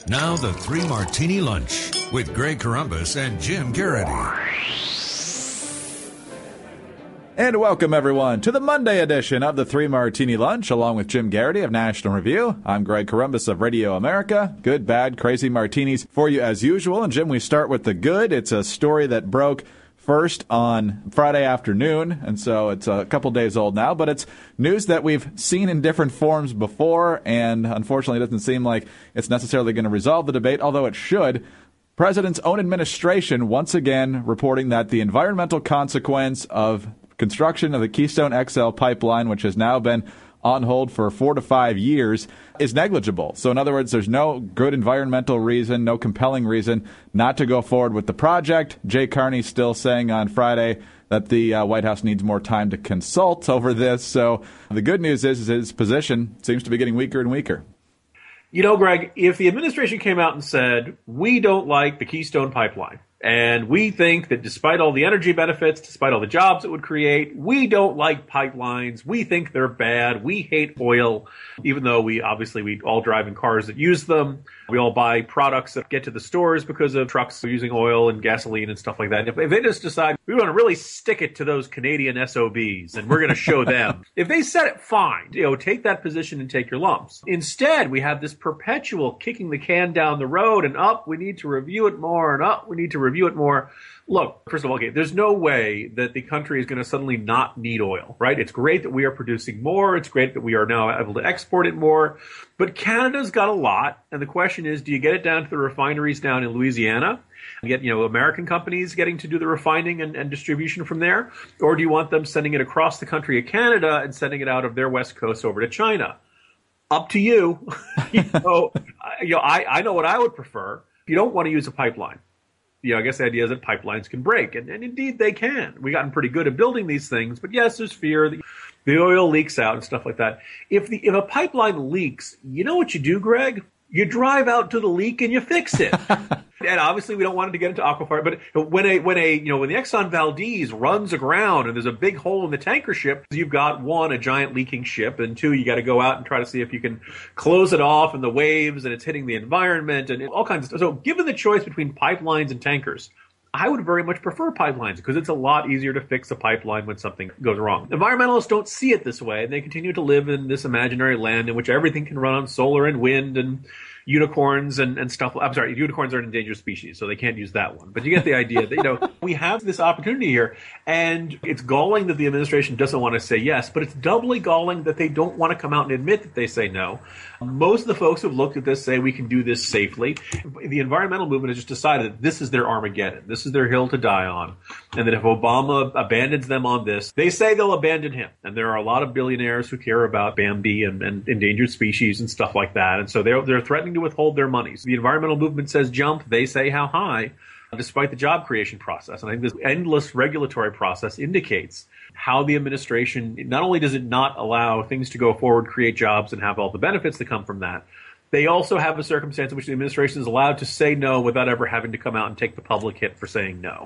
Now the Three Martini Lunch with Greg Corombos and Jim Garrity. And welcome, everyone, to the Monday edition of the Three Martini Lunch, along with Jim Garrity of National Review. I'm Greg Corombos of Radio America. Good, bad, crazy martinis for you as usual. And, Jim, we start with the good. It's a story that broke first on Friday afternoon, and so it's a couple days old now, but it's news that we've seen in different forms before, and unfortunately it doesn't seem like it's necessarily going to resolve the debate, although it should. President's own administration once again reporting that the environmental consequence of construction of the Keystone XL pipeline, which has now been on hold for 4 to 5 years, is negligible. So in other words, there's no good environmental reason, no compelling reason not to go forward with the project. Jay Carney still saying on Friday that the White House needs more time to consult over this. So the good news is his position seems to be getting weaker and weaker. You know, Greg, if the administration came out and said, we don't like the Keystone pipeline, and we think that despite all the energy benefits, despite all the jobs it would create, we don't like pipelines. We think they're bad. We hate oil, even though we all drive in cars that use them. We all buy products that get to the stores because of trucks using oil and gasoline and stuff like that. If they just decide we want to really stick it to those Canadian SOBs and we're going to show them, if they said it, fine, take that position and take your lumps. Instead, we have this perpetual kicking the can down the road and we need to review it more and we need to review it more. Look, first of all, there's no way that the country is going to suddenly not need oil, right? It's great that we are producing more. It's great that we are now able to export it more. But Canada's got a lot. And the question is, do you get it down to the refineries down in Louisiana? And get, American companies getting to do the refining and distribution from there? Or do you want them sending it across the country of Canada and sending it out of their west coast over to China? Up to you. I know what I would prefer. If you don't want to use a pipeline, I guess the idea is that pipelines can break, and indeed they can. We've gotten pretty good at building these things, but yes, there's fear that the oil leaks out and stuff like that. If a pipeline leaks, you know what you do, Greg? You drive out to the leak and you fix it. And obviously we don't want it to get into aquifer, but when the Exxon Valdez runs aground and there's a big hole in the tanker ship, you've got one, a giant leaking ship, and two, you got to go out and try to see if you can close it off and the waves and it's hitting the environment and all kinds of stuff. So given the choice between pipelines and tankers, I would very much prefer pipelines because it's a lot easier to fix a pipeline when something goes wrong. Environmentalists don't see it this way, and they continue to live in this imaginary land in which everything can run on solar and wind and unicorns and stuff. I'm sorry, unicorns are an endangered species, so they can't use that one. But you get the idea that, we have this opportunity here, and it's galling that the administration doesn't want to say yes, but it's doubly galling that they don't want to come out and admit that they say no. Most of the folks who've looked at this say we can do this safely. The environmental movement has just decided that this is their Armageddon. This is their hill to die on. And that if Obama abandons them on this, they say they'll abandon him. And there are a lot of billionaires who care about Bambi and endangered species and stuff like that. And so they're threatening to withhold their money. So the environmental movement says jump. They say how high, despite the job creation process. And I think this endless regulatory process indicates how the administration, not only does it not allow things to go forward, create jobs, and have all the benefits that come from that, they also have a circumstance in which the administration is allowed to say no without ever having to come out and take the public hit for saying no.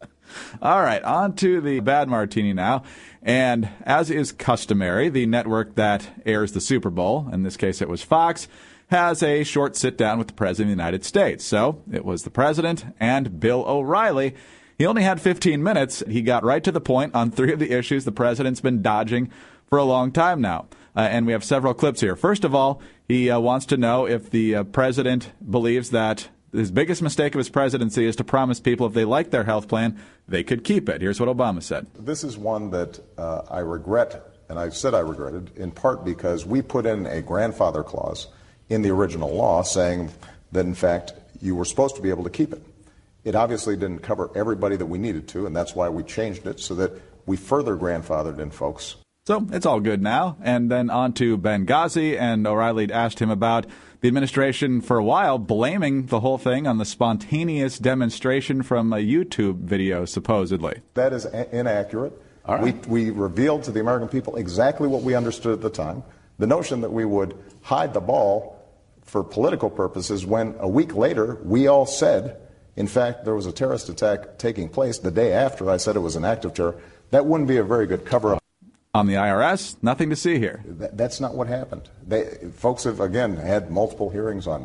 All right, on to the bad martini now. And as is customary, the network that airs the Super Bowl, in this case it was Fox, has a short sit-down with the President of the United States. So it was the President and Bill O'Reilly. He only had 15 minutes. He got right to the point on 3 of the issues the President's been dodging for a long time now. And we have several clips here. First of all, he wants to know if the President believes that his biggest mistake of his presidency is to promise people if they like their health plan, they could keep it. Here's what Obama said. This is one that I regret, and I've said I regretted, in part because we put in a grandfather clause in the original law saying that, in fact, you were supposed to be able to keep it. It obviously didn't cover everybody that we needed to, and that's why we changed it so that we further grandfathered in folks. So it's all good now. And then on to Benghazi, and O'Reilly asked him about the administration for a while blaming the whole thing on the spontaneous demonstration from a YouTube video, supposedly. That is inaccurate. All right. We revealed to the American people exactly what we understood at the time. The notion that we would hide the ball for political purposes when a week later we all said, in fact, there was a terrorist attack taking place the day after I said it was an act of terror, that wouldn't be a very good cover-up. On the IRS, nothing to see here. That's not what happened. Folks have, again, had multiple hearings on this.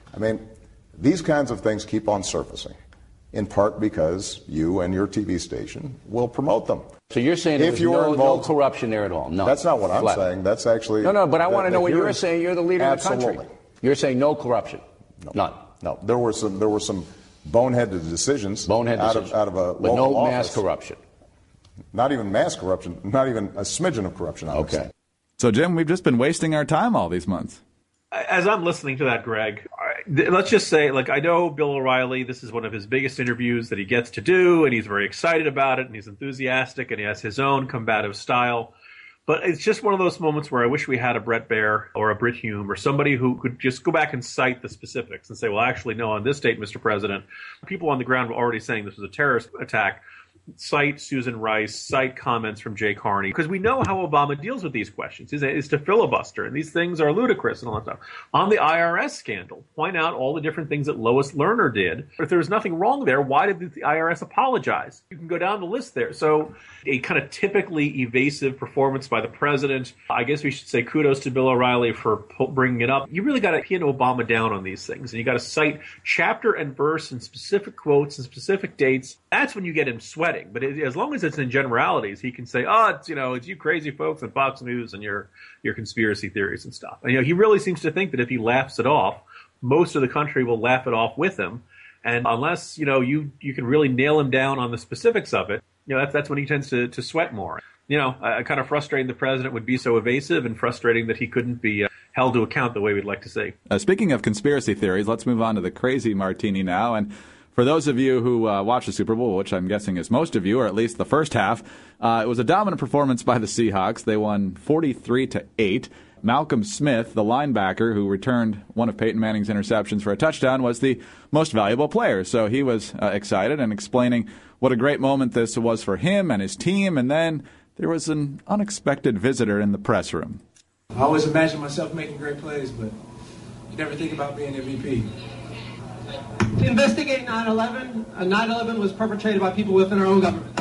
I mean, these kinds of things keep on surfacing, in part because you and your TV station will promote them. So you're saying there's no corruption there at all? No. That's not what I'm saying. That's actually... No, but I want to know what you're saying. You're the leader of the country. Absolutely. You're saying no corruption? No. None? No. There were some boneheaded decisions out of a but local no office. Mass corruption? Not even mass corruption. Not even a smidgen of corruption, I would say. So, Jim, we've just been wasting our time all these months. As I'm listening to that, Greg, let's just say, I know Bill O'Reilly, this is one of his biggest interviews that he gets to do, and he's very excited about it, and he's enthusiastic, and he has his own combative style. But it's just one of those moments where I wish we had a Bret Baier or a Brit Hume or somebody who could just go back and cite the specifics and say, well, actually, no, on this date, Mr. President, people on the ground were already saying this was a terrorist attack. Cite Susan Rice, cite comments from Jay Carney, because we know how Obama deals with these questions, is to filibuster, and these things are ludicrous and all that stuff. On the IRS scandal, point out all the different things that Lois Lerner did. But if there was nothing wrong there, why did the IRS apologize? You can go down the list there. So a kind of typically evasive performance by the president. I guess we should say kudos to Bill O'Reilly for bringing it up. You really got to pin Obama down on these things, and you got to cite chapter and verse and specific quotes and specific dates. That's when you get him sweating. But as long as it's in generalities, he can say, it's you crazy folks on Fox News and your conspiracy theories and stuff. And, he really seems to think that if he laughs it off, most of the country will laugh it off with him. And unless, you can really nail him down on the specifics of it, that's when he tends to sweat more. Kind of frustrating the president would be so evasive, and frustrating that he couldn't be held to account the way we'd like to see. Speaking of conspiracy theories, let's move on to the crazy martini now. And for those of you who watch the Super Bowl, which I'm guessing is most of you, or at least the first half, it was a dominant performance by the Seahawks. They won 43-8. Malcolm Smith, the linebacker who returned one of Peyton Manning's interceptions for a touchdown, was the most valuable player. So he was excited and explaining what a great moment this was for him and his team. And then there was an unexpected visitor in the press room. I always imagine myself making great plays, but you never think about being MVP. Investigate 9/11. 9/11 was perpetrated by people within our own government.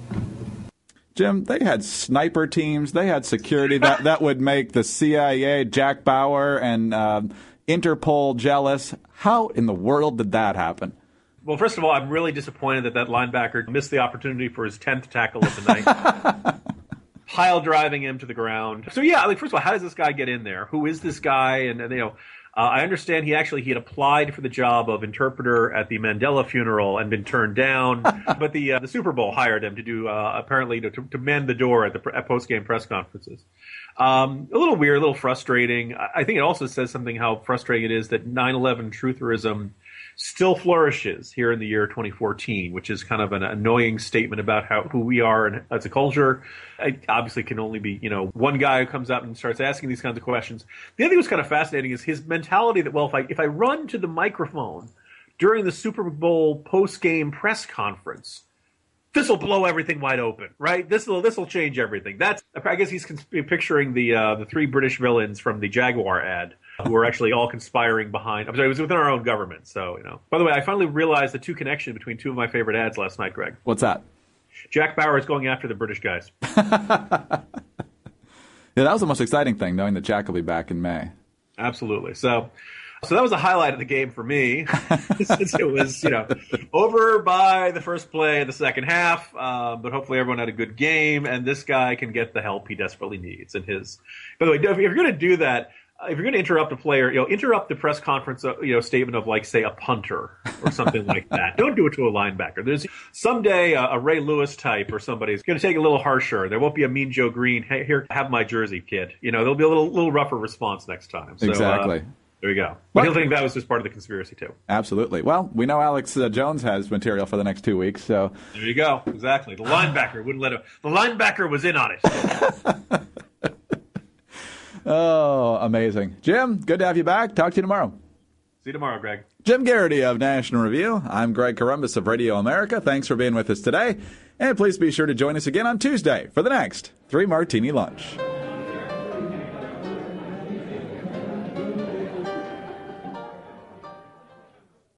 Jim, they had sniper teams. They had security that would make the CIA, Jack Bauer, and Interpol jealous. How in the world did that happen? Well, first of all, I'm really disappointed that linebacker missed the opportunity for his 10th tackle of the night. Pile driving him to the ground. So, first of all, how does this guy get in there? Who is this guy? And I understand he had applied for the job of interpreter at the Mandela funeral and been turned down, but the Super Bowl hired him to do apparently to man the door at post-game press conferences. A little weird, a little frustrating. I think it also says something how frustrating it is that 9/11 trutherism still flourishes here in the year 2014, which is kind of an annoying statement about who we are as a culture. It obviously can only be, one guy who comes out and starts asking these kinds of questions. The other thing that's kind of fascinating is his mentality that, well, if I run to the microphone during the Super Bowl post-game press conference, this will blow everything wide open, right? This will change everything. I guess he's picturing the three British villains from the Jaguar ad, who are actually all conspiring behind. I'm sorry, it was within our own government. So, By the way, I finally realized the connection between two of my favorite ads last night, Greg. What's that? Jack Bauer is going after the British guys. Yeah, that was the most exciting thing, knowing that Jack will be back in May. Absolutely. So that was a highlight of the game for me, since it was, over by the first play of the second half. But hopefully everyone had a good game, and this guy can get the help he desperately needs. By the way, if you're going to do that, if you're going to interrupt a player, interrupt the press conference, statement of say a punter or something like that. Don't do it to a linebacker. There's someday a Ray Lewis type or somebody's going to take it a little harsher. There won't be a Mean Joe Green. Hey, here, have my jersey, kid. There'll be a little rougher response next time. So, exactly. There you go. But he'll think that was just part of the conspiracy too. Absolutely. Well, we know Alex Jones has material for the next 2 weeks, so there you go. Exactly. The linebacker wouldn't let him. The linebacker was in on it. Oh, amazing. Jim, good to have you back. Talk to you tomorrow. See you tomorrow, Greg. Jim Garrity of National Review. I'm Greg Corombos of Radio America. Thanks for being with us today. And please be sure to join us again on Tuesday for the next 3 Martini Lunch.